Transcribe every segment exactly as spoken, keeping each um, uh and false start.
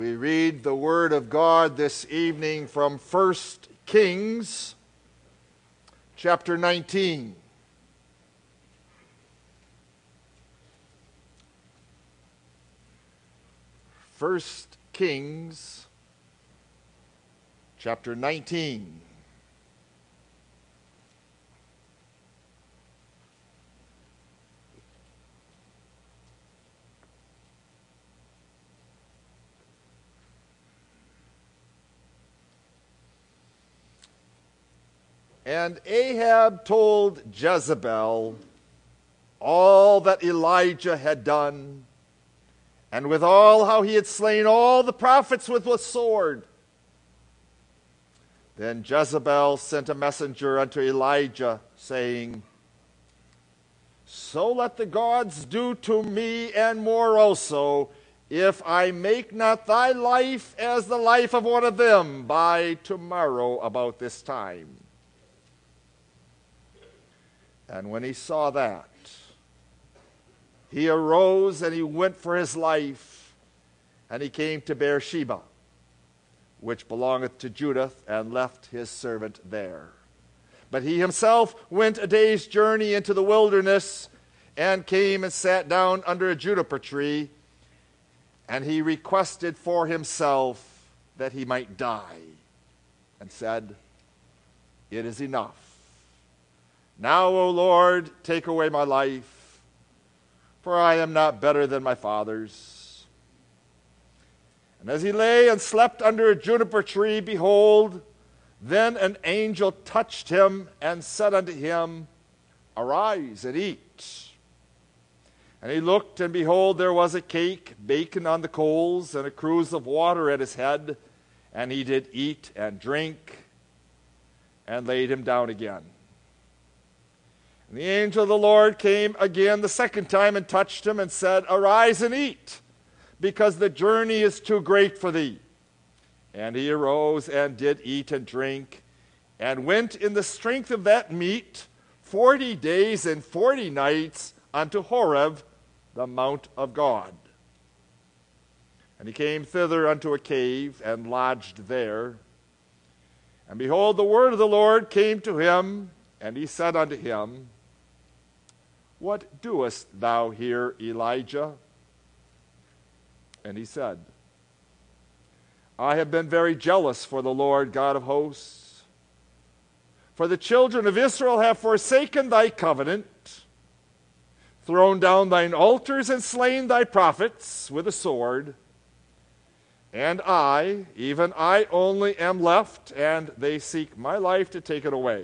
We read the Word of God this evening from First Kings, chapter nineteen. First Kings, chapter nineteen. And Ahab told Jezebel all that Elijah had done, and withal how he had slain all the prophets with the sword. Then Jezebel sent a messenger unto Elijah, saying, So let the gods do to me and more also, if I make not thy life as the life of one of them by tomorrow about this time. And when he saw that, he arose and he went for his life, and he came to Beersheba, which belongeth to Judah, and left his servant there. But he himself went a day's journey into the wilderness, and came and sat down under a juniper tree, and he requested for himself that he might die, and said, It is enough. Now, O Lord, take away my life, for I am not better than my fathers. And as he lay and slept under a juniper tree, behold, then an angel touched him and said unto him, Arise and eat. And he looked, and behold, there was a cake baken on the coals, and a cruse of water at his head. And he did eat and drink, and laid him down again. And the angel of the Lord came again the second time and touched him and said, Arise and eat, because the journey is too great for thee. And he arose and did eat and drink, and went in the strength of that meat forty days and forty nights unto Horeb, the mount of God. And he came thither unto a cave, and lodged there. And behold, the word of the Lord came to him, and he said unto him, What doest thou here, Elijah? And he said, I have been very jealous for the Lord God of hosts. For the children of Israel have forsaken thy covenant, thrown down thine altars, and slain thy prophets with a sword. And I, even I only, am left, and they seek my life to take it away.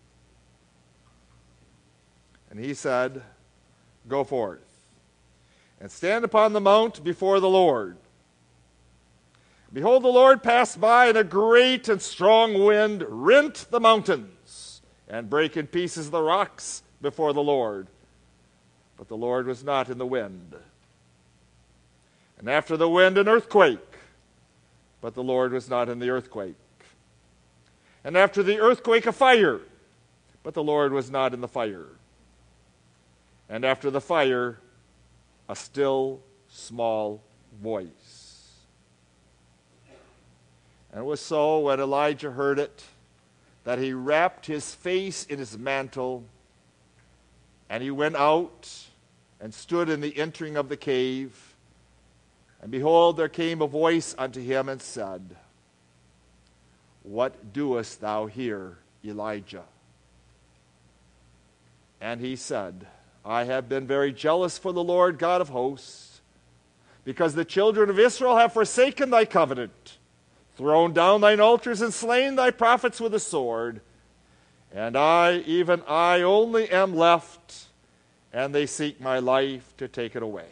And he said, Go forth, and stand upon the mount before the Lord. Behold, the Lord passed by, and a great and strong wind rent the mountains, and brake in pieces the rocks before the Lord. But the Lord was not in the wind. And after the wind an earthquake, but the Lord was not in the earthquake. And after the earthquake a fire, but the Lord was not in the fire. And after the fire, a still small voice. And it was so, when Elijah heard it, that he wrapped his face in his mantle, and he went out and stood in the entering of the cave. And behold, there came a voice unto him and said, What doest thou here, Elijah? And he said, I have been very jealous for the Lord God of hosts, because the children of Israel have forsaken thy covenant, thrown down thine altars, and slain thy prophets with a sword. And I, even I only, am left, and they seek my life to take it away.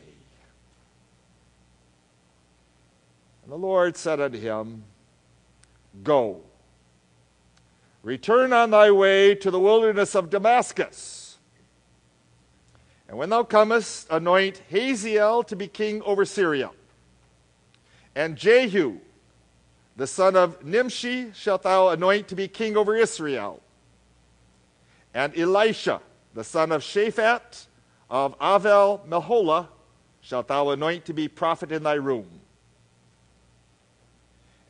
And the Lord said unto him, Go, return on thy way to the wilderness of Damascus. And when thou comest, anoint Hazael to be king over Syria. And Jehu, the son of Nimshi, shalt thou anoint to be king over Israel. And Elisha, the son of Shaphat, of Avel Meholah, shalt thou anoint to be prophet in thy room.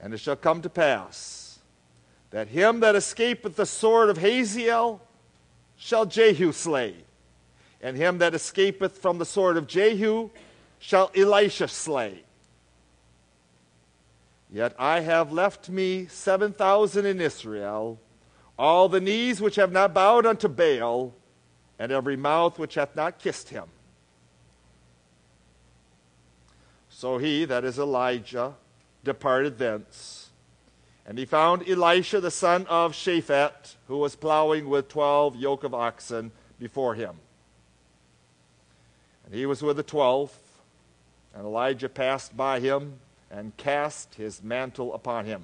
And it shall come to pass that him that escapeth the sword of Hazael shall Jehu slay, and him that escapeth from the sword of Jehu shall Elisha slay. Yet I have left me seven thousand in Israel, all the knees which have not bowed unto Baal, and every mouth which hath not kissed him. So he, that is Elijah, departed thence, and he found Elisha the son of Shaphat, who was plowing with twelve yoke of oxen before him. And he was with the twelfth, and Elijah passed by him, and cast his mantle upon him.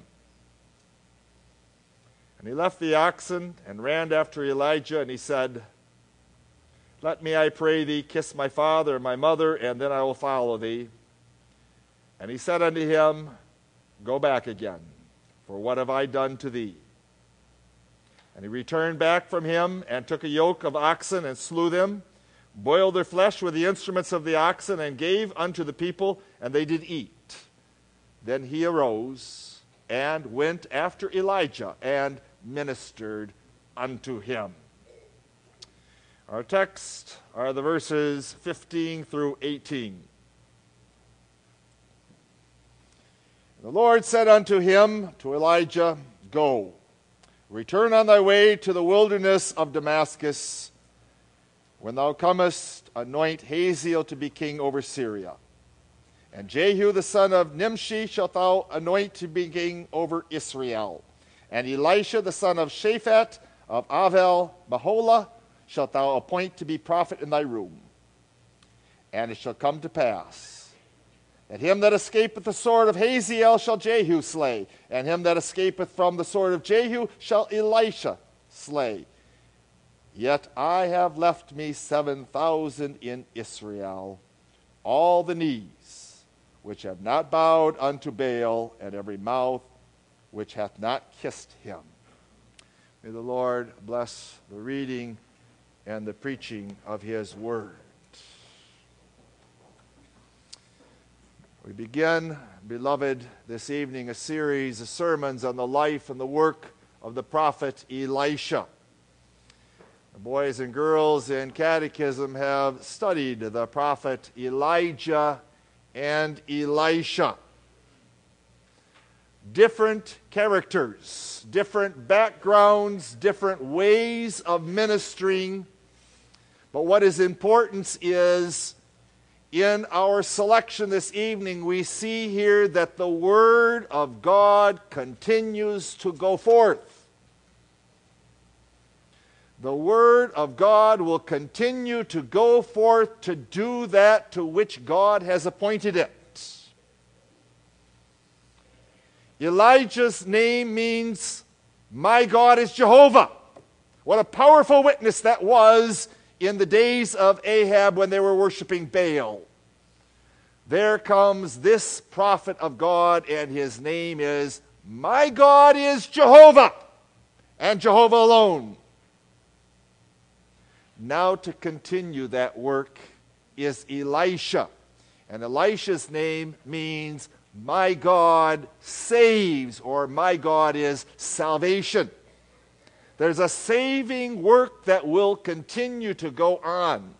And he left the oxen, and ran after Elijah, and he said, Let me, I pray thee, kiss my father and my mother, and then I will follow thee. And he said unto him, Go back again, for what have I done to thee? And he returned back from him, and took a yoke of oxen, and slew them, boiled their flesh with the instruments of the oxen, and gave unto the people, and they did eat. Then he arose, and went after Elijah, and ministered unto him. Our text are the verses fifteen through eighteen. The Lord said unto him, to Elijah, Go, return on thy way to the wilderness of Damascus. When thou comest, anoint Hazael to be king over Syria. And Jehu the son of Nimshi shalt thou anoint to be king over Israel. And Elisha the son of Shaphat of Avel Maholah shalt thou appoint to be prophet in thy room. And it shall come to pass that him that escapeth the sword of Hazael shall Jehu slay, and him that escapeth from the sword of Jehu shall Elisha slay. Yet I have left me seven thousand in Israel, all the knees which have not bowed unto Baal, and every mouth which hath not kissed him. May the Lord bless the reading and the preaching of his word. We begin, beloved, this evening a series of sermons on the life and the work of the prophet Elisha. The boys and girls in catechism have studied the prophet Elijah and Elisha. Different characters, different backgrounds, different ways of ministering. But what is important is, in our selection this evening, we see here that the Word of God continues to go forth. The Word of God will continue to go forth to do that to which God has appointed it. Elijah's name means, My God is Jehovah. What a powerful witness that was in the days of Ahab when they were worshiping Baal. There comes this prophet of God, and his name is, My God is Jehovah, and Jehovah alone. Now to continue that work is Elisha. And Elisha's name means, My God saves, or my God is salvation. There's a saving work that will continue to go on.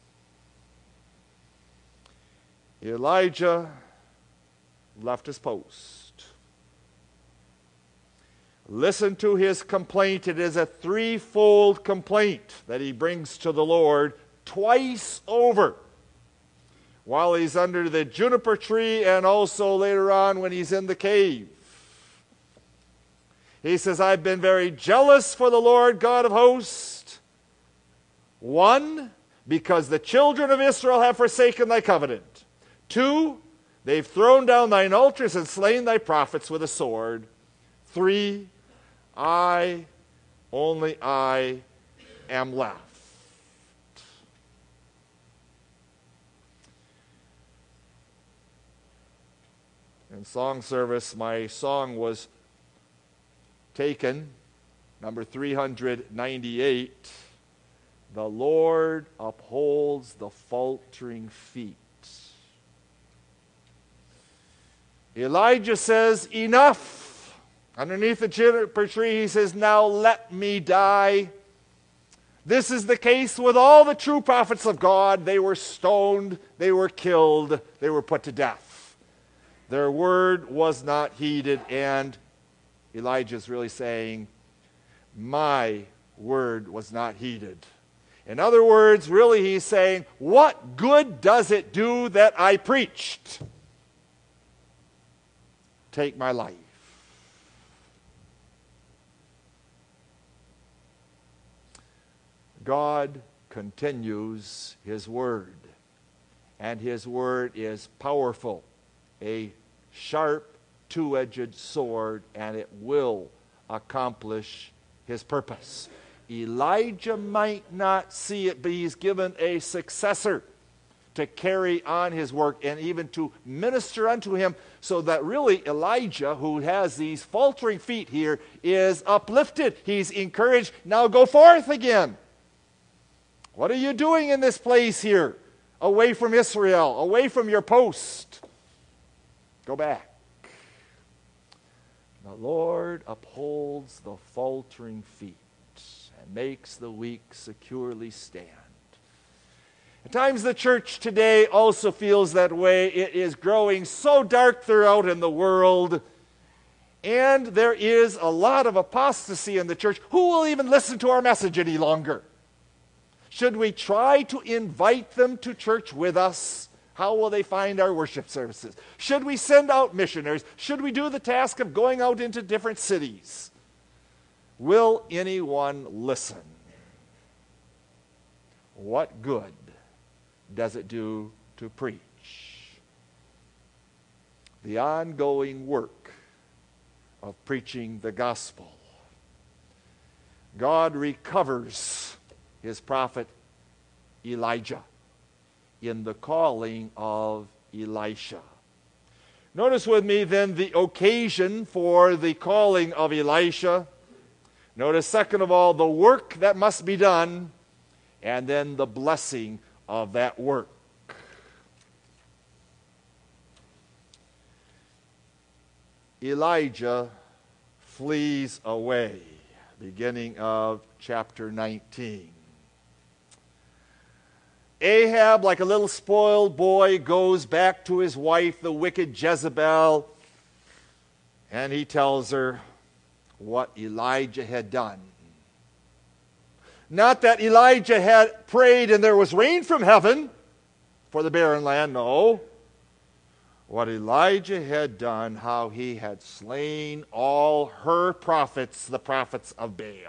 Elijah left his post. Listen to his complaint. It is a threefold complaint that he brings to the Lord twice over, while he's under the juniper tree and also later on when he's in the cave. He says, I've been very jealous for the Lord God of hosts. One, because the children of Israel have forsaken thy covenant. Two, they've thrown down thine altars and slain thy prophets with a sword. Three, I, only I, am left. In song service, my song was taken, number three hundred ninety-eight, The Lord upholds the faltering feet. Elijah says, enough. Underneath the juniper tree, he says, now let me die. This is the case with all the true prophets of God. They were stoned, they were killed, they were put to death. Their word was not heeded, and Elijah's really saying, my word was not heeded. In other words, really he's saying, what good does it do that I preached? Take my life. God continues his word, and his word is powerful, a sharp, two-edged sword, and it will accomplish his purpose. Elijah might not see it, but he's given a successor to carry on his work and even to minister unto him, so that really Elijah, who has these faltering feet here, is uplifted. He's encouraged. Now go forth again. What are you doing in this place here? Away from Israel, away from your post. Go back. The Lord upholds the faltering feet and makes the weak securely stand. At times the church today also feels that way. It is growing so dark throughout in the world, and there is a lot of apostasy in the church. Who will even listen to our message any longer? Should we try to invite them to church with us? How will they find our worship services? Should we send out missionaries? Should we do the task of going out into different cities? Will anyone listen? What good does it do to preach? The ongoing work of preaching the gospel. God recovers his prophet Elijah in the calling of Elisha. Notice with me then the occasion for the calling of Elisha. Notice, second of all, the work that must be done, and then the blessing of that work. Elijah flees away, beginning of chapter nineteen. Ahab, like a little spoiled boy, goes back to his wife, the wicked Jezebel, and he tells her what Elijah had done. Not that Elijah had prayed and there was rain from heaven for the barren land, no. What Elijah had done, how he had slain all her prophets, the prophets of Baal.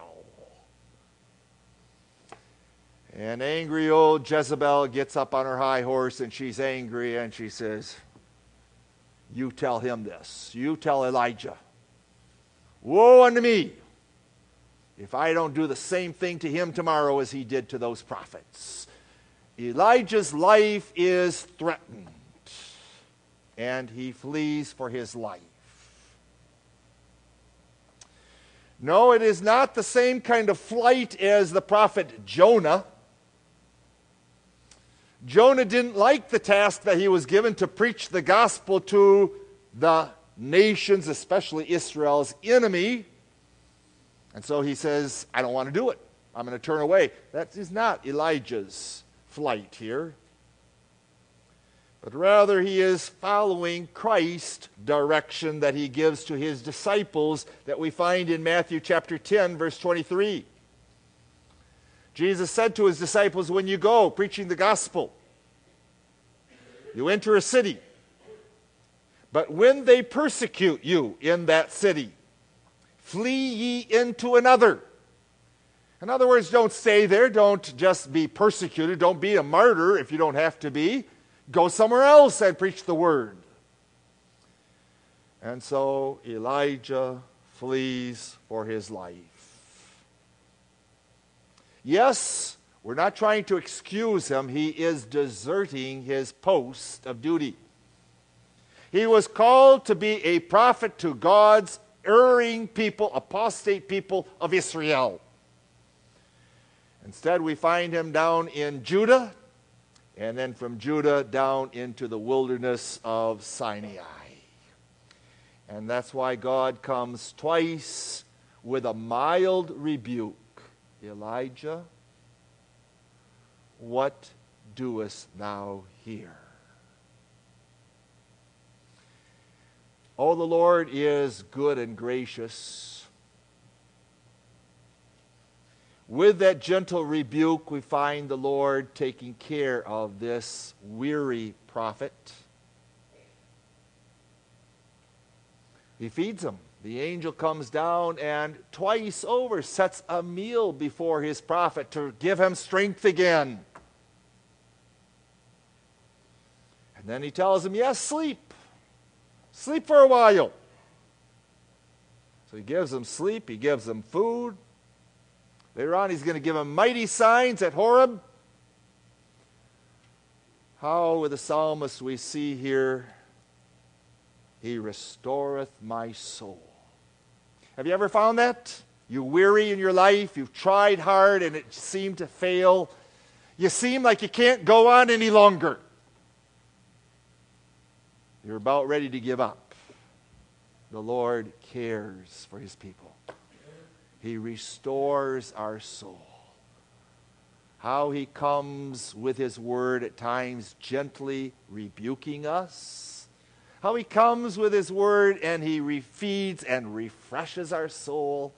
And angry old Jezebel gets up on her high horse, and she's angry, and she says, you tell him this. You tell Elijah, woe unto me if I don't do the same thing to him tomorrow as he did to those prophets. Elijah's life is threatened, and he flees for his life. No, it is not the same kind of flight as the prophet Jonah. Jonah didn't like the task that he was given to preach the gospel to the nations, especially Israel's enemy. And so he says, I don't want to do it. I'm going to turn away. That is not Elijah's flight here. But rather he is following Christ's direction that he gives to his disciples that we find in Matthew chapter ten, verse twenty-three. Jesus said to his disciples, when you go preaching the gospel, you enter a city. But when they persecute you in that city, flee ye into another. In other words, don't stay there. Don't just be persecuted. Don't be a martyr if you don't have to be. Go somewhere else and preach the word. And so Elijah flees for his life. Yes, we're not trying to excuse him. He is deserting his post of duty. He was called to be a prophet to God's erring people, apostate people of Israel. Instead, we find him down in Judah, and then from Judah down into the wilderness of Sinai. And that's why God comes twice with a mild rebuke. Elijah, what doest thou here? Oh, the Lord is good and gracious. With that gentle rebuke, we find the Lord taking care of this weary prophet. He feeds him. The angel comes down and twice over sets a meal before his prophet to give him strength again. And then he tells him, yes, sleep. Sleep for a while. So he gives him sleep. He gives him food. Later on, he's going to give him mighty signs at Horeb. How, with the psalmist, we see here, he restoreth my soul. Have you ever found that? You're weary in your life, you've tried hard and it seemed to fail. You seem like you can't go on any longer. You're about ready to give up. The Lord cares for his people. He restores our soul. How he comes with his word at times gently rebuking us. How he comes with his word and he refeeds and refreshes our soul.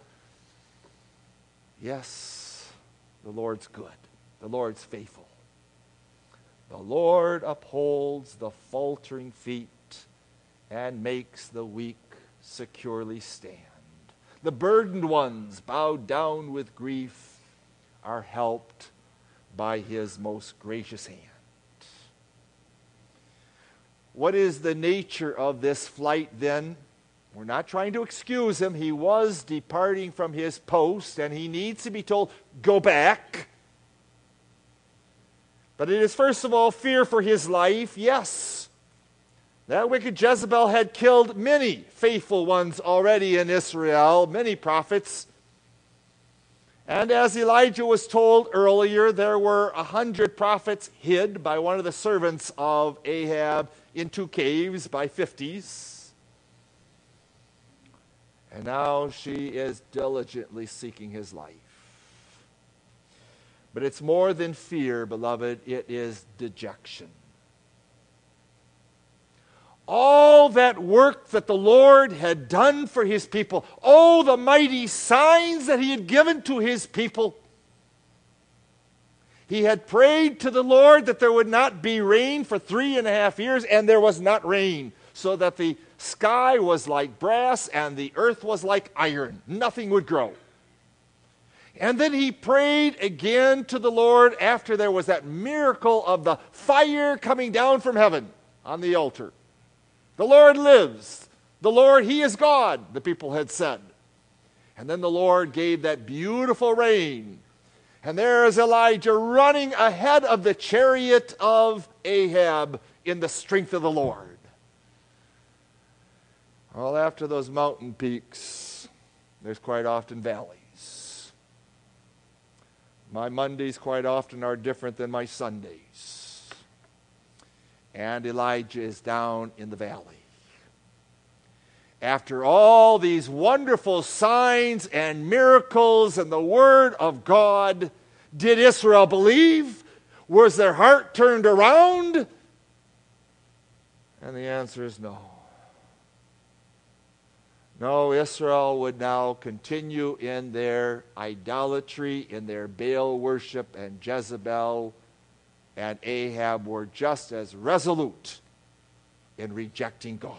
Yes, the Lord's good. The Lord's faithful. The Lord upholds the faltering feet and makes the weak securely stand. The burdened ones, bowed down with grief, are helped by his most gracious hand. What is the nature of this flight then? We're not trying to excuse him. He was departing from his post and he needs to be told, go back. But it is first of all fear for his life. Yes, that wicked Jezebel had killed many faithful ones already in Israel, many prophets. And as Elijah was told earlier, there were a hundred prophets hid by one of the servants of Ahab in two caves by fifties. And now she is diligently seeking his life. But it's more than fear, beloved. It is dejection. All that work that the Lord had done for his people, oh, the mighty signs that he had given to his people. He had prayed to the Lord that there would not be rain for three and a half years, and there was not rain, so that the sky was like brass and the earth was like iron. Nothing would grow. And then he prayed again to the Lord after there was that miracle of the fire coming down from heaven on the altar. The Lord lives. The Lord, he is God, the people had said. And then the Lord gave that beautiful rain. And there is Elijah running ahead of the chariot of Ahab in the strength of the Lord. Well, after those mountain peaks, there's quite often valleys. My Mondays quite often are different than my Sundays. And Elijah is down in the valley. After all these wonderful signs and miracles and the word of God, did Israel believe? Was their heart turned around? And the answer is no. No, Israel would now continue in their idolatry, in their Baal worship, and Jezebel and Ahab were just as resolute in rejecting God.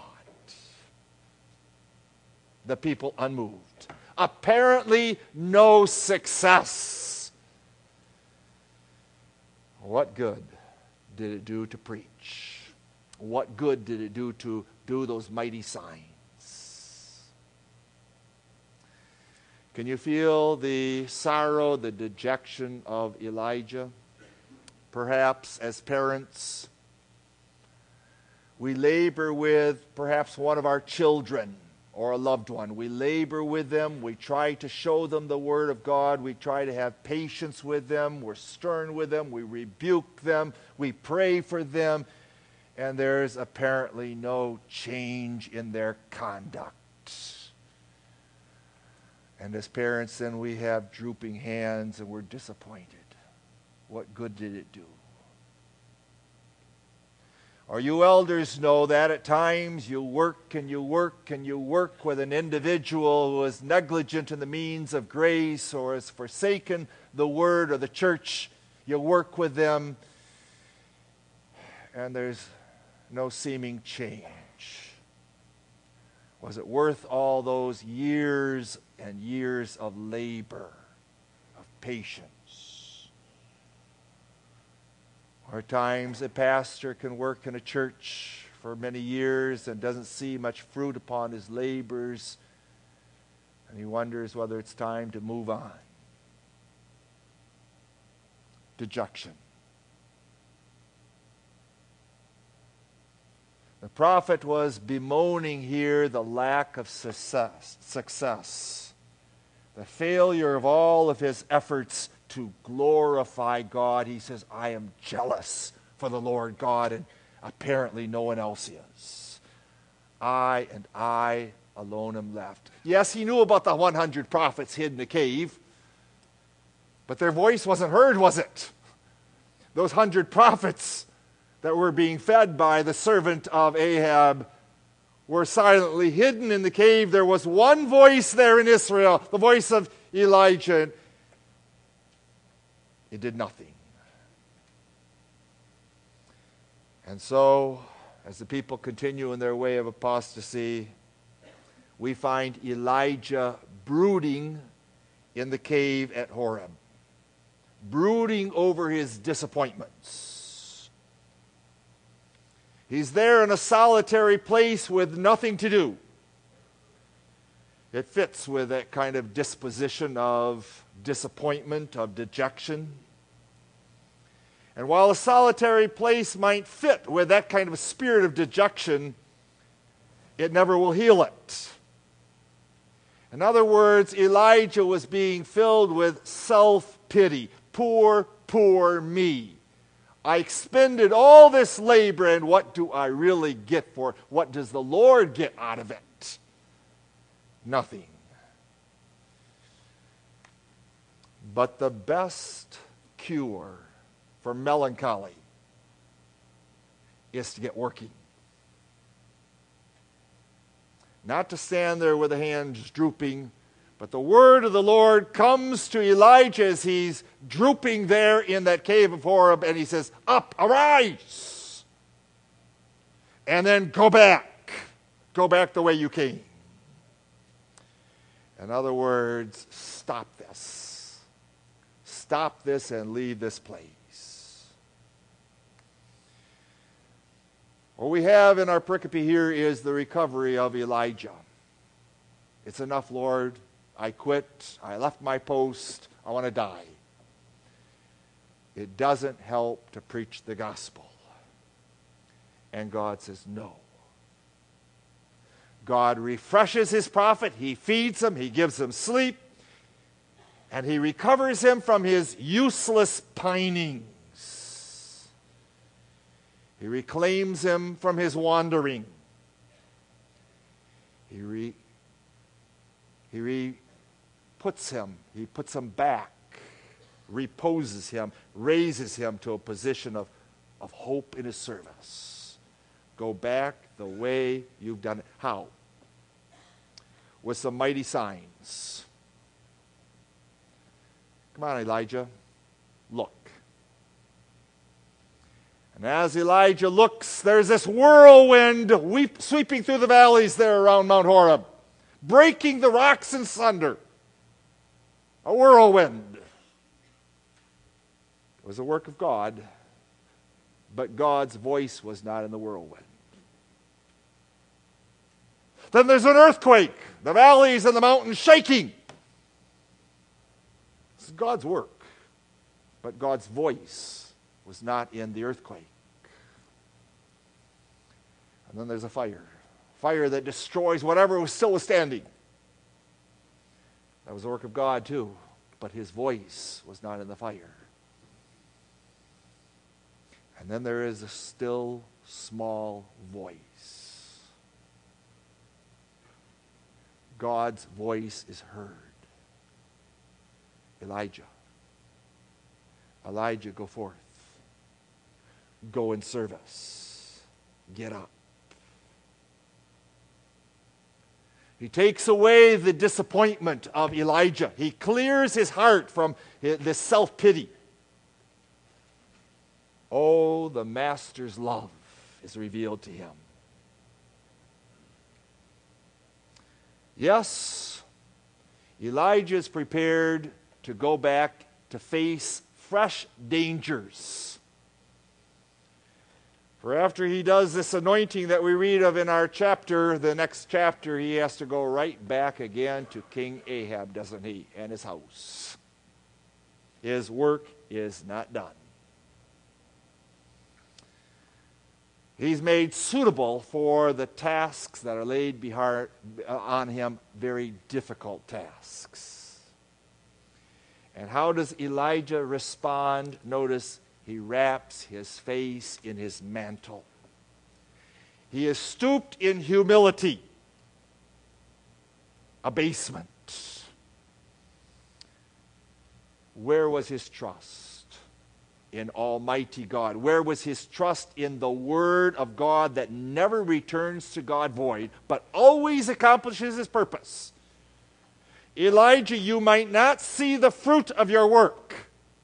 The people unmoved. Apparently no success. What good did it do to preach? What good did it do to do those mighty signs? Can you feel the sorrow, the dejection of Elijah? Perhaps as parents, we labor with perhaps one of our children or a loved one. We labor with them. We try to show them the Word of God. We try to have patience with them. We're stern with them. We rebuke them. We pray for them. and there's apparently no change in their conduct. And as parents, then we have drooping hands and we're disappointed. What good did it do? Or you elders know that at times you work and you work and you work with an individual who is negligent in the means of grace or has forsaken the word or the church. You work with them and there's no seeming change. Was it worth all those years and years of labor, of patience? Or at times a pastor can work in a church for many years and doesn't see much fruit upon his labors, and he wonders whether it's time to move on. Dejection. The prophet was bemoaning here the lack of success, success, the failure of all of his efforts to glorify God. He says, I am jealous for the Lord God, and apparently no one else is. I and I alone am left. Yes, he knew about the one hundred prophets hid in the cave, but their voice wasn't heard, was it? Those one hundred prophets that were being fed by the servant of Ahab were silently hidden in the cave. There was one voice there in Israel, the voice of Elijah. It did nothing. And so, as the people continue in their way of apostasy, we find Elijah brooding in the cave at Horeb, brooding over his disappointments. He's there in a solitary place with nothing to do. It fits with that kind of disposition of disappointment, of dejection. And while a solitary place might fit with that kind of a spirit of dejection, it never will heal it. In other words, Elijah was being filled with self-pity. Poor, poor me. I expended all this labor, and what do I really get for it? What does the Lord get out of it? Nothing. But the best cure for melancholy is to get working. Not to stand there with the hands drooping, but the word of the Lord comes to Elijah as he's drooping there in that cave of Horeb, and he says, up, arise, and then go back. Go back the way you came. In other words, stop this. Stop this and leave this place. What we have in our pericope here is the recovery of Elijah. It's enough, Lord. I quit. I left my post. I want to die. It doesn't help to preach the gospel. And God says no. God refreshes his prophet. He feeds him. He gives him sleep. And he recovers him from his useless pinings. He reclaims him from his wandering. He re, he re, puts him, he puts him back, reposes him, raises him to a position of, of hope in his service. Go back the way you've done it. How? With some mighty signs. Come on, Elijah, look. And as Elijah looks, there's this whirlwind weep, sweeping through the valleys there around Mount Horeb, breaking the rocks in sunder. A whirlwind. It was a work of God, but God's voice was not in the whirlwind. Then there's an earthquake, the valleys and the mountains shaking. This is God's work, but God's voice was not in the earthquake. And then there's a fire, fire that destroys whatever was still was standing. That was the work of God too, but his voice was not in the fire. And then there is a still small voice. God's voice is heard. Elijah, Elijah, go forth. Go in service. Get up. He takes away the disappointment of Elijah. He clears his heart from this self-pity. Oh, the Master's love is revealed to him. Yes, Elijah is prepared to go back to face fresh dangers. For after he does this anointing that we read of in our chapter, the next chapter, he has to go right back again to King Ahab, doesn't he, and his house. His work is not done. He's made suitable for the tasks that are laid behar- on him, very difficult tasks. And how does Elijah respond? Notice, he wraps his face in his mantle. He is stooped in humility, abasement. Where was his trust? In Almighty God. Where was his trust? In the Word of God that never returns to God void, but always accomplishes his purpose. Elijah, you might not see the fruit of your work,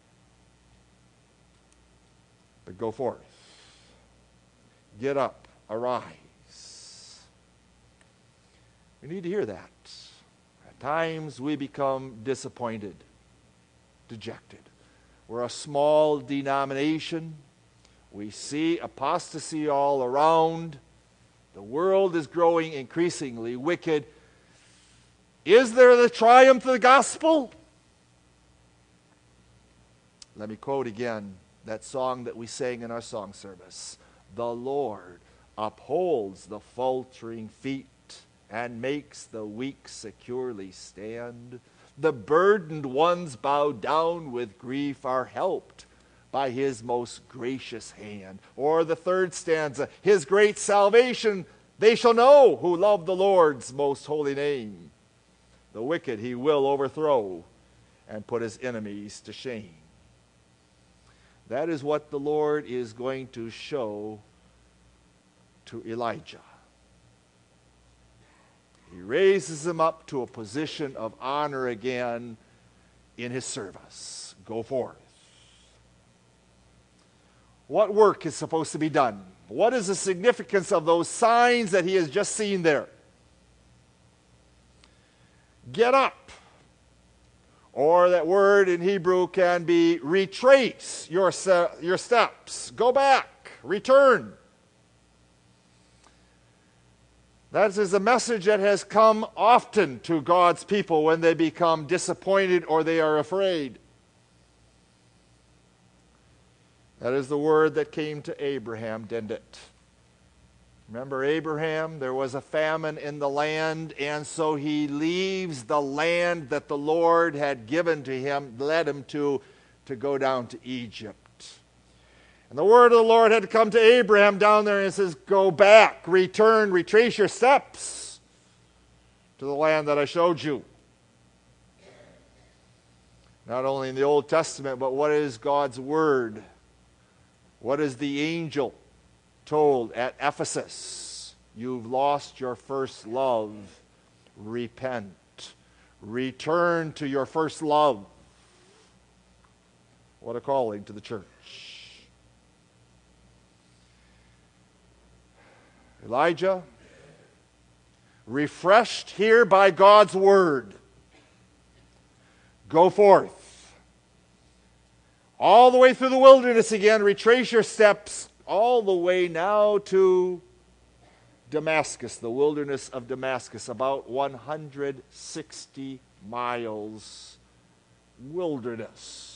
but go forth. Get up. Arise. We need to hear that. At times we become disappointed, dejected. We're a small denomination. We see apostasy all around. The world is growing increasingly wicked. Is there the triumph of the gospel? Let me quote again that song that we sang in our song service. The Lord upholds the faltering feet and makes the weak securely stand. The burdened ones bowed down with grief are helped by his most gracious hand. Or the third stanza, his great salvation they shall know who love the Lord's most holy name. The wicked he will overthrow and put his enemies to shame. That is what the Lord is going to show to Elijah. He raises him up to a position of honor again in his service. Go forth. What work is supposed to be done? What is the significance of those signs that he has just seen there? Get up. Or that word in Hebrew can be retrace your, se- your steps. Go back. Return. That is a message that has come often to God's people when they become disappointed or they are afraid. That is the word that came to Abraham, didn't it? Remember Abraham? There was a famine in the land, and so he leaves the land that the Lord had given to him, led him to, to go down to Egypt. And the word of the Lord had come to Abraham down there, and it says, go back, return, retrace your steps to the land that I showed you. Not only in the Old Testament, but what is God's word? What is the angel told at Ephesus? You've lost your first love. Repent. Return to your first love. What a calling to the church. Elijah, refreshed here by God's word, go forth. All the way through the wilderness again, retrace your steps all the way now to Damascus, the wilderness of Damascus, about one hundred sixty miles wilderness.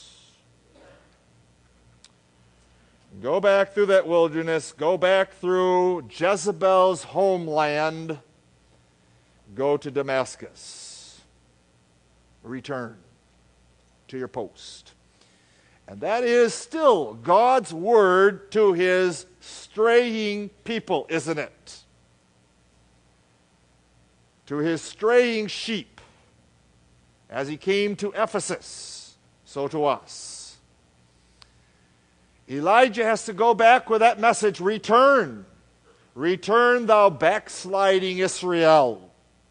Go back through that wilderness. Go back through Jezebel's homeland. Go to Damascus. Return to your post. And that is still God's word to his straying people, isn't it? To his straying sheep. As he came to Ephesus, so to us. Elijah has to go back with that message, return. Return, thou backsliding Israel.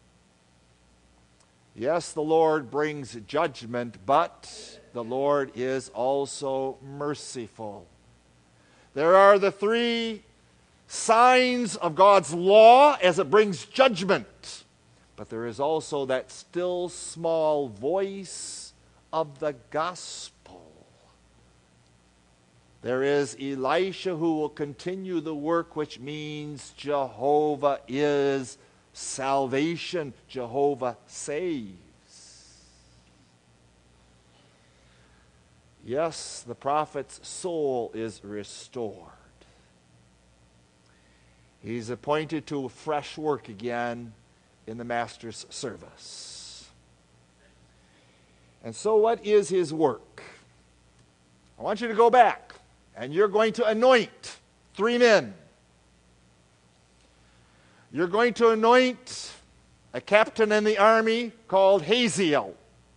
Yes, the Lord brings judgment, but the Lord is also merciful. There are the three signs of God's law as it brings judgment. But there is also that still small voice of the gospel. There is Elisha who will continue the work, which means Jehovah is salvation. Jehovah saves. Yes, the prophet's soul is restored. He's appointed to fresh work again in the master's service. And so what is his work? I want you to go back, and you're going to anoint three men. You're going to anoint a captain in the army called Hazael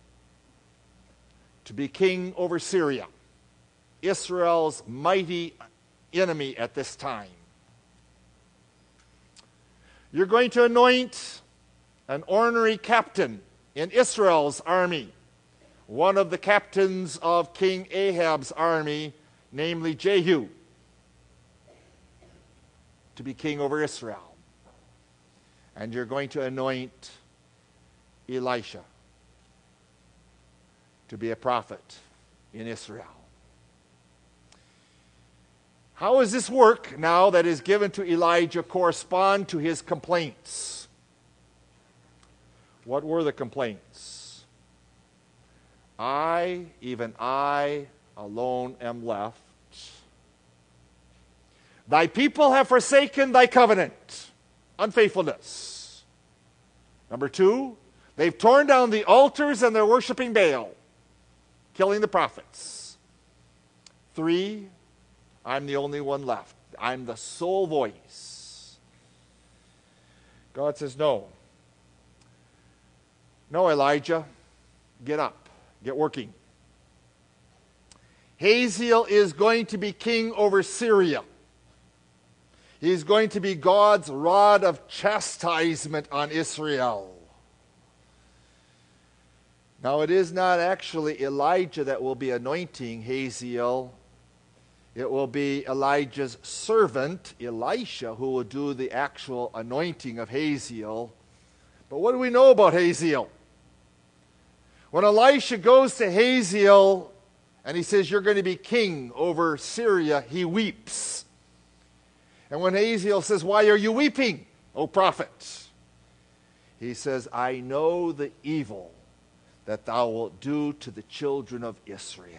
to be king over Syria, Israel's mighty enemy at this time. You're going to anoint an ornery captain in Israel's army, one of the captains of King Ahab's army, namely Jehu, to be king over Israel. And you're going to anoint Elisha to be a prophet in Israel. How does this work now that is given to Elijah correspond to his complaints? What were the complaints? I, even I, alone am left. Thy people have forsaken thy covenant. Unfaithfulness. Number two, they've torn down the altars and they're worshiping Baal, killing the prophets. Three, I'm the only one left. I'm the sole voice. God says, no. No, Elijah, get up, get working. Hazael is going to be king over Syria. He's going to be God's rod of chastisement on Israel. Now, it is not actually Elijah that will be anointing Hazael. It will be Elijah's servant, Elisha, who will do the actual anointing of Hazael. But what do we know about Hazael? When Elisha goes to Hazael and he says, you're going to be king over Syria, he weeps. And when Hazael says, why are you weeping, O prophet? He says, I know the evil that thou wilt do to the children of Israel.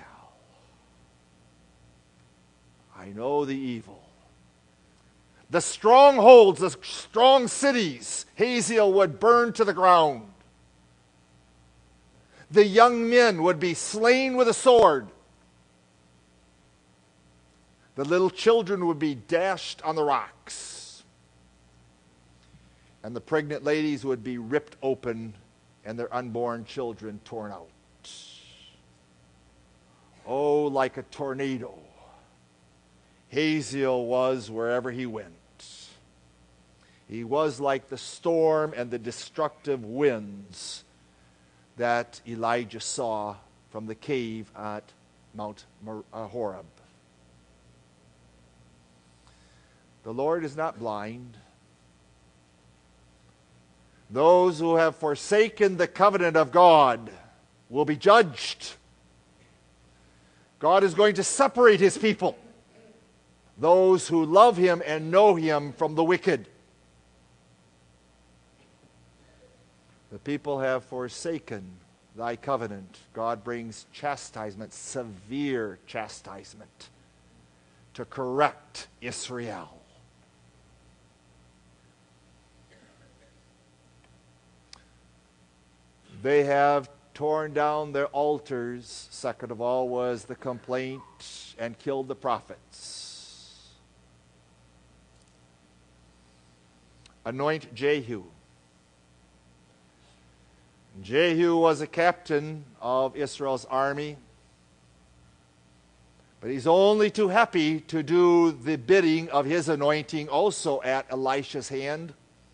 I know the evil. The strongholds, the strong cities, Hazael would burn to the ground. The young men would be slain with a sword. The little children would be dashed on the rocks. And the pregnant ladies would be ripped open and their unborn children torn out. Oh, like a tornado, Hazael was wherever he went. He was like the storm and the destructive winds that Elijah saw from the cave at Mount Horeb. The Lord is not blind. Those who have forsaken the covenant of God will be judged. God is going to separate his people, those who love him and know him, from the wicked. The people have forsaken thy covenant. God brings chastisement, severe chastisement, to correct Israel. They have torn down their altars. Second of all was the complaint, and killed the prophets. Anoint Jehu. Jehu was a captain of Israel's army, but he's only too happy to do the bidding of his anointing also at Elisha's hand.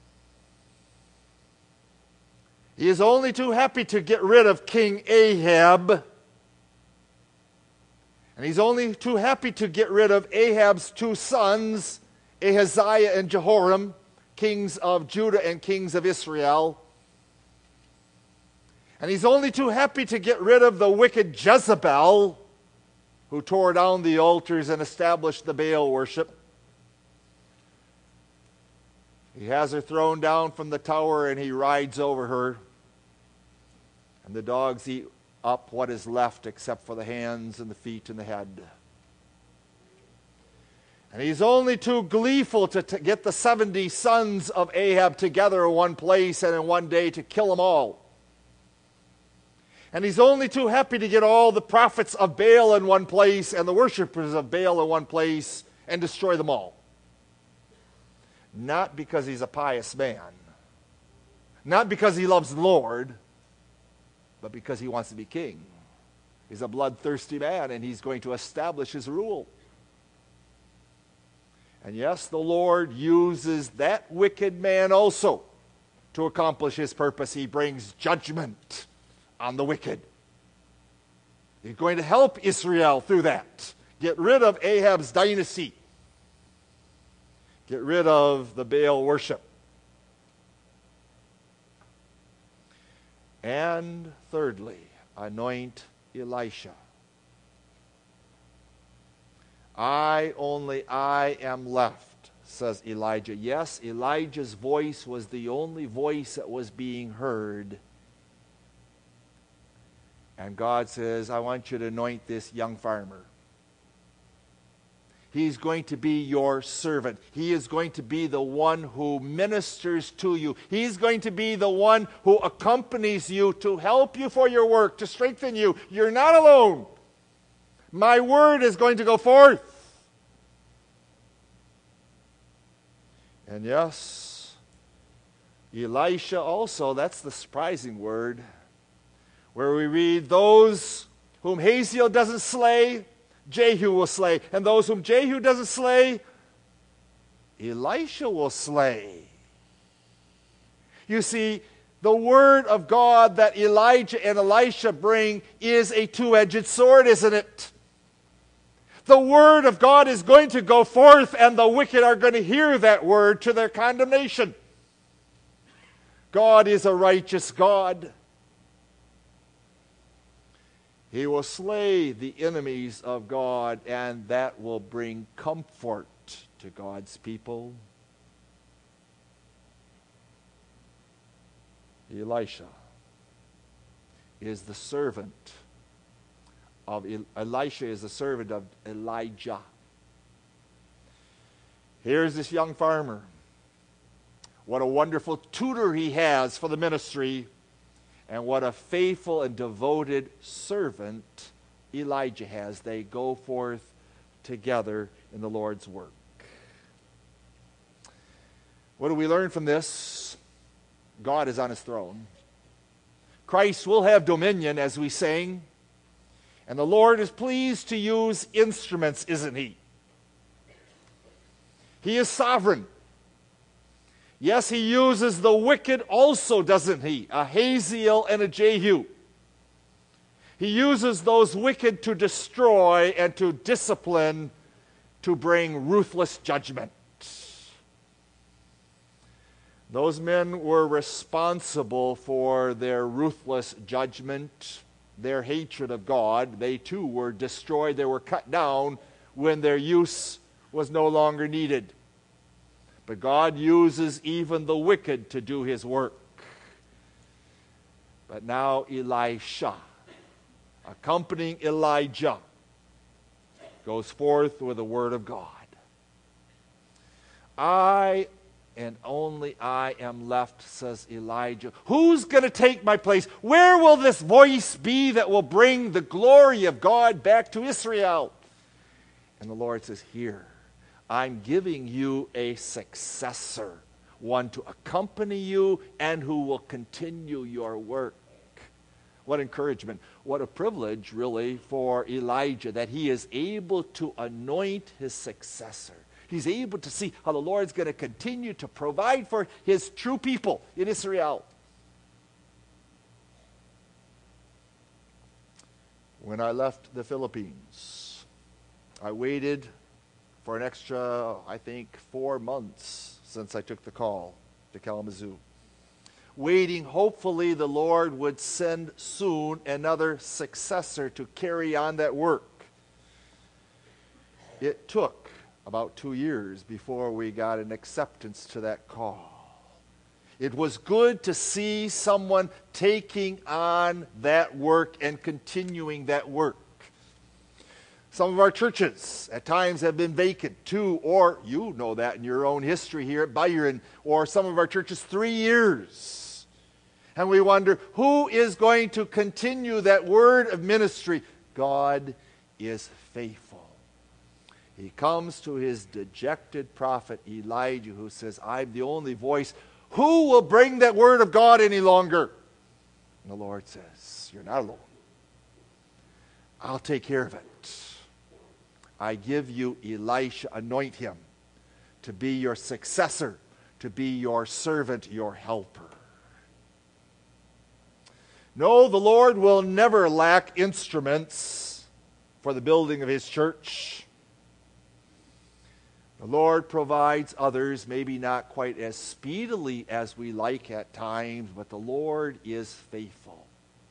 He is only too happy to get rid of King Ahab. And he's only too happy to get rid of Ahab's two sons, Ahaziah and Jehoram, kings of Judah and kings of Israel. And he's only too happy to get rid of the wicked Jezebel, who tore down the altars and established the Baal worship. He has her thrown down from the tower, and he rides over her. And the dogs eat up what is left except for the hands and the feet and the head. And he's only too gleeful to t- get the seventy sons of Ahab together in one place and in one day to kill them all. And he's only too happy to get all the prophets of Baal in one place and the worshipers of Baal in one place and destroy them all. Not because he's a pious man. Not because he loves the Lord, but because he wants to be king. He's a bloodthirsty man, and he's going to establish his rule. And yes, the Lord uses that wicked man also to accomplish his purpose. He brings judgment on the wicked. He's going to help Israel through that. Get rid of Ahab's dynasty. Get rid of the Baal worship. And thirdly, anoint Elisha. I, only I am left, says Elijah. Yes, Elijah's voice was the only voice that was being heard. And God says, I want you to anoint this young farmer. He's going to be your servant. He is going to be the one who ministers to you. He's going to be the one who accompanies you to help you for your work, to strengthen you. You're not alone. My word is going to go forth. And yes, Elisha also, that's the surprising word, where we read, those whom Hazael doesn't slay, Jehu will slay. And those whom Jehu doesn't slay, Elisha will slay. You see, the word of God that Elijah and Elisha bring is a two-edged sword, isn't it? The word of God is going to go forth, and the wicked are going to hear that word to their condemnation. God is a righteous God. He will slay the enemies of God, and that will bring comfort to God's people. Elisha is the servant of El- Elisha is the servant of Elijah. Here's this young farmer. What a wonderful tutor he has for the ministry. And what a faithful and devoted servant Elijah has. They go forth together in the Lord's work. What do we learn from this? God is on his throne. Christ will have dominion, as we sang. And the Lord is pleased to use instruments, isn't he? He is sovereign. Yes, he uses the wicked also, doesn't he? A Hazael and a Jehu. He uses those wicked to destroy and to discipline, to bring ruthless judgment. Those men were responsible for their ruthless judgment, their hatred of God. They too were destroyed. They were cut down when their use was no longer needed. But God uses even the wicked to do his work. But now Elisha, accompanying Elijah, goes forth with the word of God. I and only I am left, says Elijah. Who's going to take my place? Where will this voice be that will bring the glory of God back to Israel? And the Lord says, here, I'm giving you a successor, one to accompany you and who will continue your work. What encouragement, what a privilege, really, for Elijah, that he is able to anoint his successor. He's able to see how the Lord's going to continue to provide for his true people in Israel. When I left the Philippines, I waited for an extra, I think, four months since I took the call to Kalamazoo. Waiting, hopefully the Lord would send soon another successor to carry on that work. It took about two years before we got an acceptance to that call. It was good to see someone taking on that work and continuing that work. Some of our churches at times have been vacant two, or you know that in your own history here at Byron, or some of our churches three years. And we wonder, who is going to continue that word of ministry? God is faithful. He comes to his dejected prophet Elijah, who says, I'm the only voice. Who will bring that word of God any longer? And the Lord says, you're not alone. I'll take care of it. I give you Elisha, anoint him to be your successor, to be your servant, your helper. No, the Lord will never lack instruments for the building of his church. The Lord provides others, maybe not quite as speedily as we like at times, but the Lord is faithful.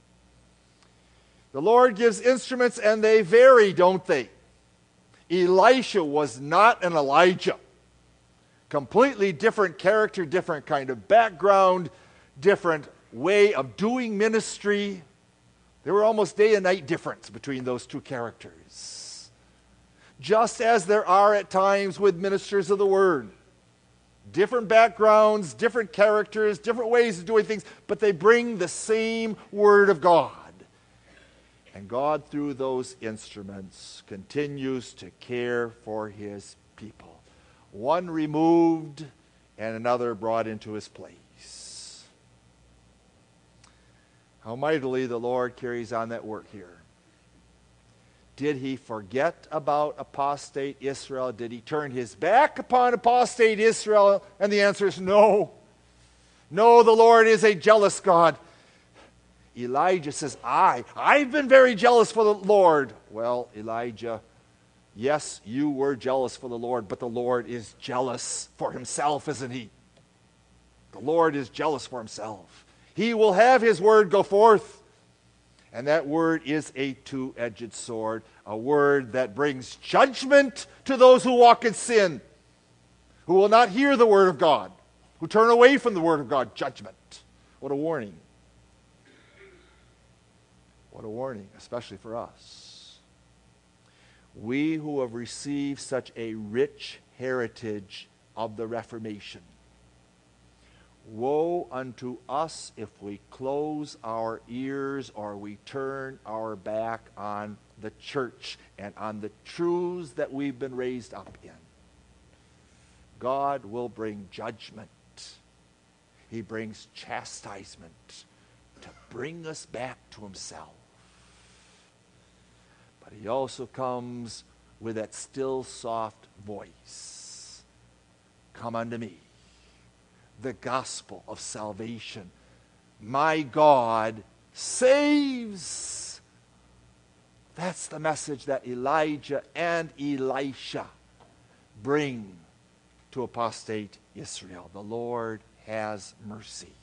The Lord gives instruments and they vary, don't they? Elisha was not an Elijah. Completely different character, different kind of background, different way of doing ministry. There were almost day and night difference between those two characters. Just as there are at times with ministers of the word. Different backgrounds, different characters, different ways of doing things, but they bring the same word of God. And God, through those instruments, continues to care for his people. One removed and another brought into his place. How mightily the Lord carries on that work here. Did he forget about apostate Israel? Did he turn his back upon apostate Israel? And the answer is no. No, the Lord is a jealous God. Elijah says, I, I've been very jealous for the Lord. Well, Elijah, yes, you were jealous for the Lord, but the Lord is jealous for himself, isn't he? The Lord is jealous for himself. He will have his word go forth. And that word is a two-edged sword, a word that brings judgment to those who walk in sin, who will not hear the word of God, who turn away from the word of God. Judgment. What a warning. What a warning, especially for us. We who have received such a rich heritage of the Reformation. Woe unto us if we close our ears or we turn our back on the church and on the truths that we've been raised up in. God will bring judgment. He brings chastisement to bring us back to himself. But he also comes with that still soft voice. Come unto me. The gospel of salvation. My God saves. That's the message that Elijah and Elisha bring to apostate Israel. The Lord has mercy.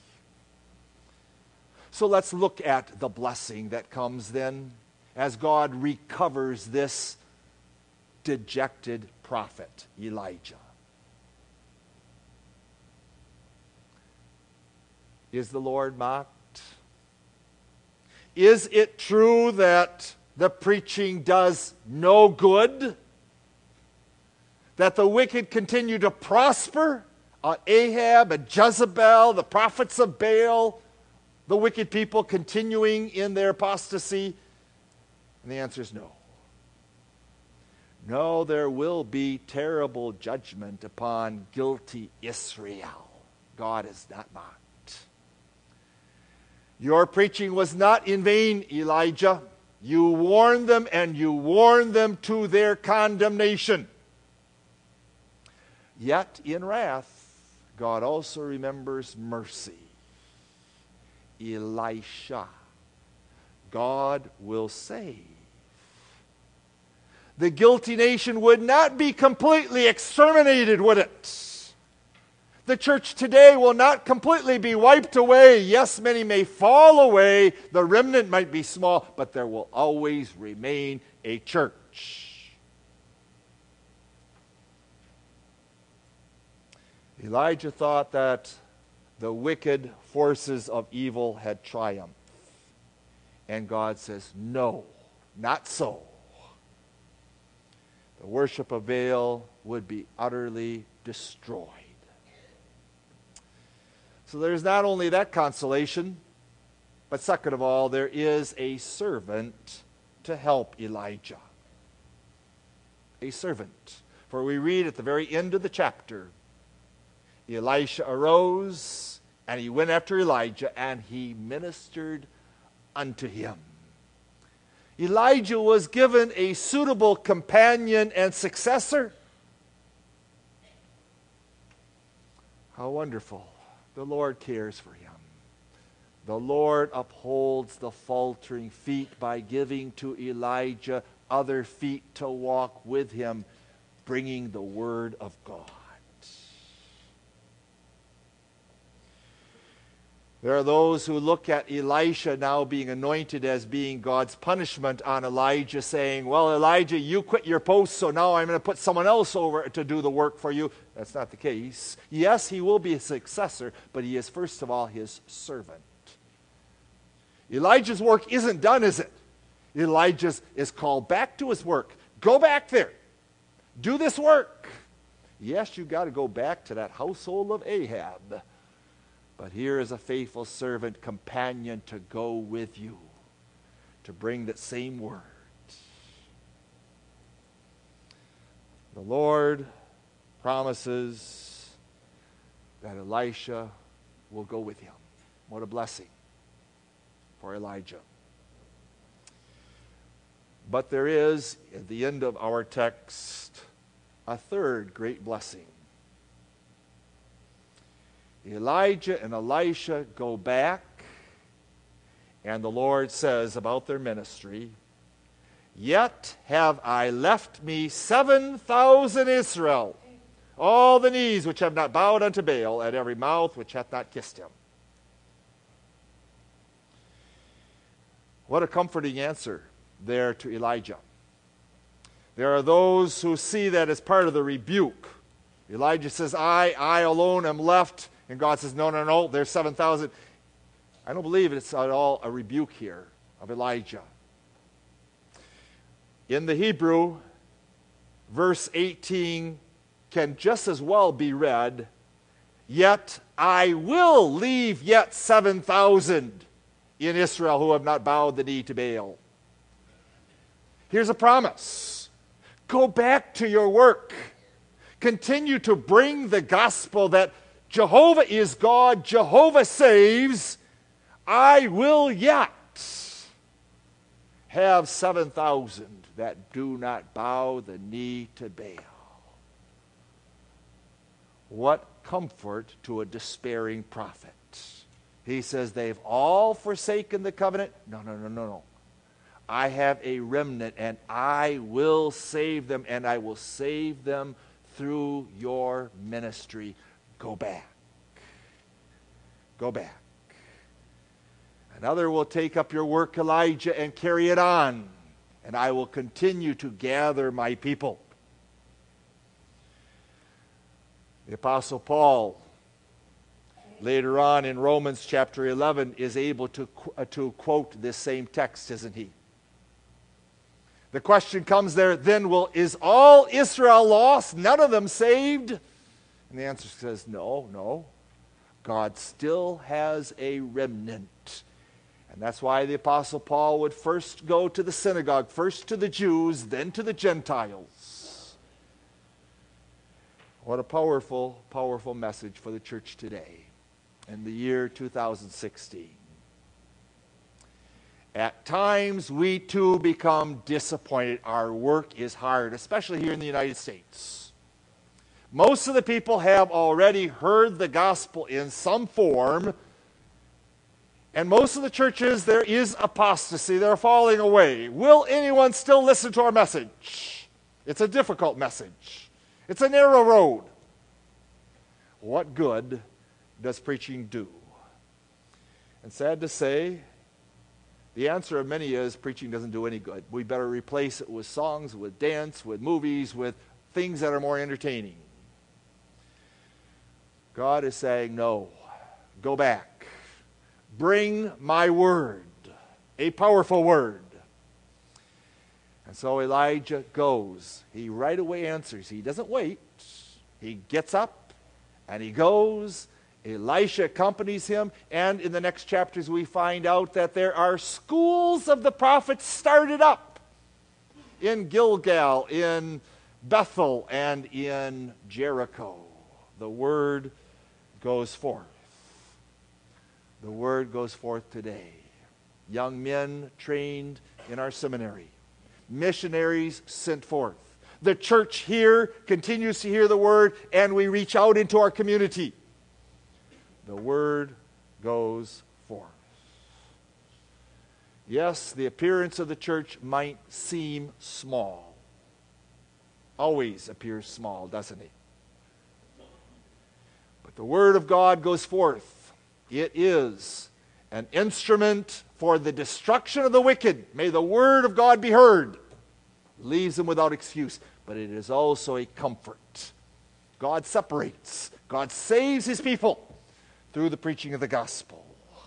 So let's look at the blessing that comes then as God recovers this dejected prophet, Elijah. Is the Lord mocked? Is it true that the preaching does no good? That the wicked continue to prosper on Ahab and Jezebel, the prophets of Baal, the wicked people continuing in their apostasy? And the answer is no. No, there will be terrible judgment upon guilty Israel. God is not mocked. Your preaching was not in vain, Elijah. You warned them, and you warned them to their condemnation. Yet in wrath, God also remembers mercy. Elisha, God will save. The guilty nation would not be completely exterminated, would it? The church today will not completely be wiped away. Yes, many may fall away. The remnant might be small, but there will always remain a church. Elijah thought that the wicked forces of evil had triumphed. And God says, no, not so. The worship of Baal would be utterly destroyed. So there's not only that consolation, but second of all, there is a servant to help Elijah. A servant. For we read at the very end of the chapter, Elisha arose, and he went after Elijah, and he ministered unto him. Elijah was given a suitable companion and successor. How wonderful. The Lord cares for him. The Lord upholds the faltering feet by giving to Elijah other feet to walk with him, bringing the word of God. There are those who look at Elisha now being anointed as being God's punishment on Elijah, saying, well, Elijah, you quit your post, so now I'm going to put someone else over to do the work for you. That's not the case. Yes, he will be a successor, but he is first of all his servant. Elijah's work isn't done, is it? Elijah is called back to his work. Go back there. Do this work. Yes, you've got to go back to that household of Ahab. But here is a faithful servant, companion to go with you, to bring that same word. The Lord promises that Elisha will go with him. What a blessing for Elijah. But there is, at the end of our text, a third great blessing. Elijah and Elisha go back, and the Lord says about their ministry, yet have I left me seven thousand Israel, all the knees which have not bowed unto Baal, and every mouth which hath not kissed him. What a comforting answer there to Elijah. There are those who see that as part of the rebuke. Elijah says, I, I alone am left. And God says, no, no, no, there's seven thousand. I don't believe it's at all a rebuke here of Elijah. In the Hebrew, verse eighteen can just as well be read, yet I will leave yet seven thousand in Israel who have not bowed the knee to Baal. Here's a promise. Go back to your work. Continue to bring the gospel that Jehovah is God, Jehovah saves. I will yet have seven thousand that do not bow the knee to Baal. What comfort to a despairing prophet. He says they've all forsaken the covenant. No, no, no, no, no. I have a remnant, and I will save them, and I will save them through your ministry. Go back. Go back. Another will take up your work, Elijah, and carry it on, and I will continue to gather my people. The Apostle Paul, later on in Romans chapter eleven, is able to, uh, to quote this same text, isn't he? The question comes there, then will, is all Israel lost, none of them saved? And the answer says, no, no. God still has a remnant. And that's why the Apostle Paul would first go to the synagogue, first to the Jews, then to the Gentiles. What a powerful, powerful message for the church today in the year two thousand sixteen. At times, we too become disappointed. Our work is hard, especially here in the United States. Most of the people have already heard the gospel in some form, and most of the churches, there is apostasy. They're falling away. Will anyone still listen to our message? It's a difficult message. It's a narrow road. What good does preaching do? And sad to say, the answer of many is preaching doesn't do any good. We better replace it with songs, with dance, with movies, with things that are more entertaining. God is saying, no, go back. Bring my word, a powerful word. And so Elijah goes. He right away answers. He doesn't wait. He gets up and he goes. Elisha accompanies him, and in the next chapters we find out that there are schools of the prophets started up in Gilgal, in Bethel, and in Jericho. The word goes forth. The word goes forth today. Young men trained in our seminary. Missionaries sent forth. The church here continues to hear the word, and we reach out into our community. The word goes forth. Yes, the appearance of the church might seem small. Always appears small, doesn't it? But the word of God goes forth. It is an instrument for the destruction of the wicked. May the word of God be heard. Leaves them without excuse. But it is also a comfort. God separates. God saves his people through the preaching of the gospel.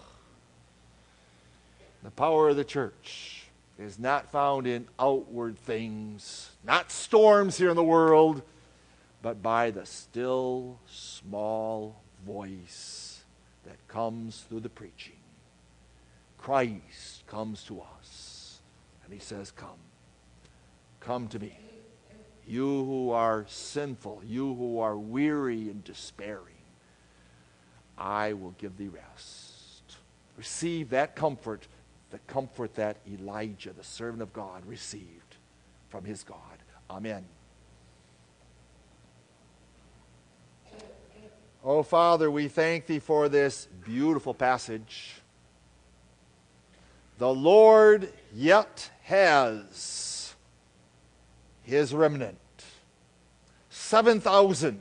The power of the church is not found in outward things, not storms here in the world, but by the still, small voice that comes through the preaching. Christ comes to us, and he says, come. Come to me. You who are sinful, you who are weary and despairing, I will give thee rest. Receive that comfort, the comfort that Elijah, the servant of God, received from his God. Amen. Oh, Father, we thank thee for this beautiful passage. The Lord yet has his remnant. Seven thousand.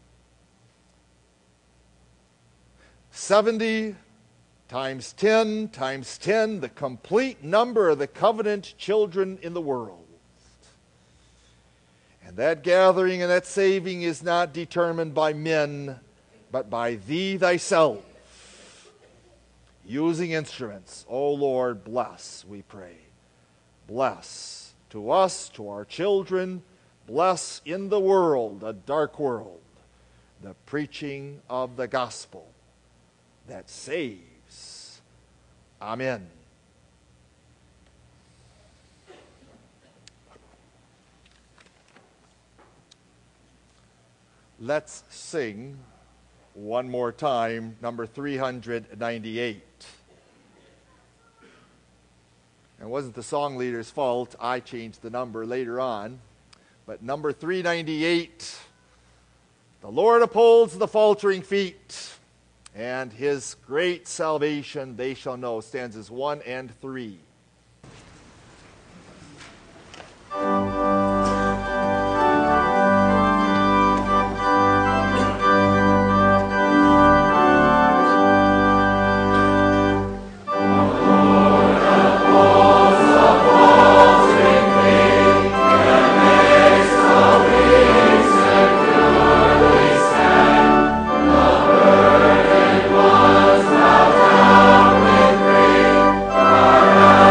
Seventy times ten times ten, the complete number of the covenant children in the world. And that gathering and that saving is not determined by men, but by thee thyself, using instruments. O Lord, bless, we pray. Bless to us, to our children, bless in the world, a dark world, the preaching of the gospel that saves. Amen. Let's sing one more time, number three hundred ninety-eight. It wasn't the song leader's fault. I changed the number later on. But number three ninety-eight, the Lord upholds the faltering feet, and his great salvation they shall know, stanzas one and three. Amen.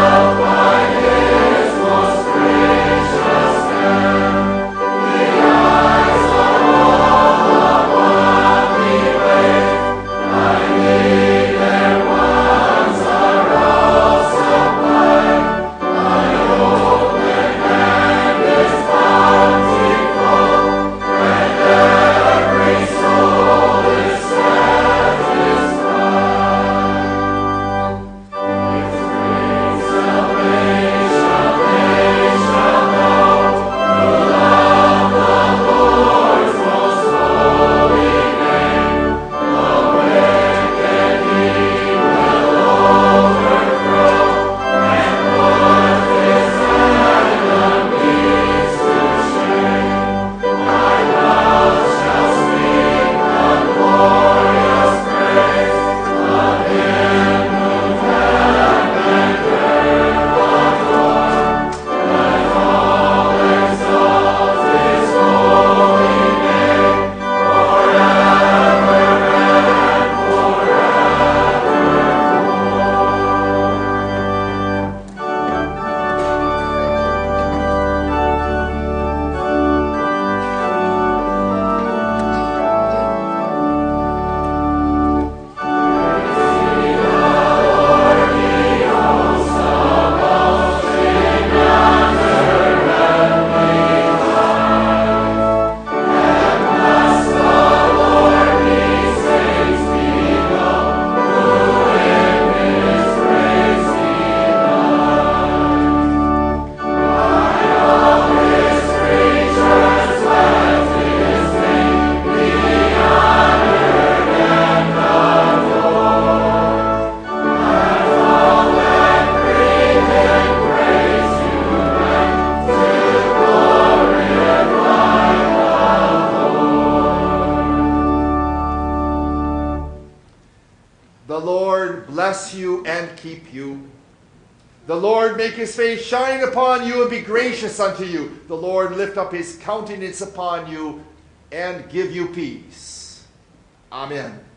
keep you. The Lord make his face shine upon you and be gracious unto you. The Lord lift up his countenance upon you and give you peace. Amen.